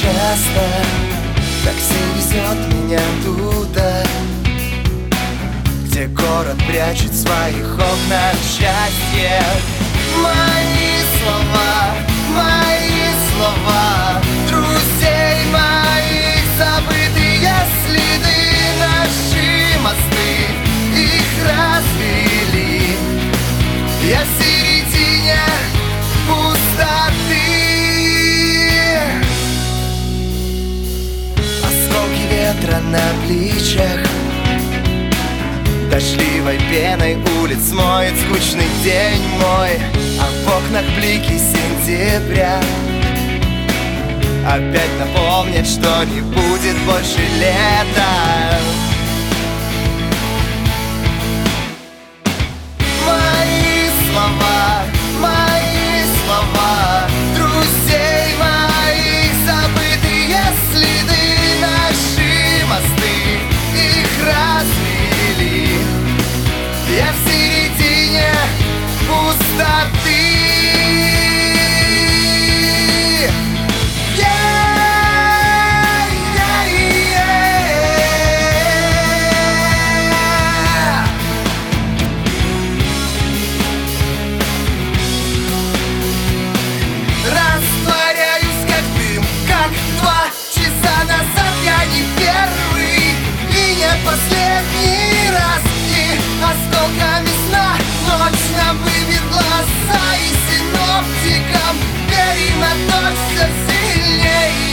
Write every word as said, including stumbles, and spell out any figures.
часто такси везет меня туда, где город прячет в своих окнах счастье. Мои слова, мои слова, друзей моих забытые следы, наши мосты, их развели. Я в середине пустоты. Осколки ветра на плечах, дождливой пеной улиц смоет скучный день мой, а в окнах блики сентября опять напомнят, что не будет больше лета. Мои слова, мои слова, друзей моих забытые следы, наши мосты, их развели. Я в середине пустоты. Растворяюсь как дым, как два часа назад. Я не первый и не последний раз. И осколками сна ночь нам выбит глаза, и синоптикам верим на ночь все сильнее.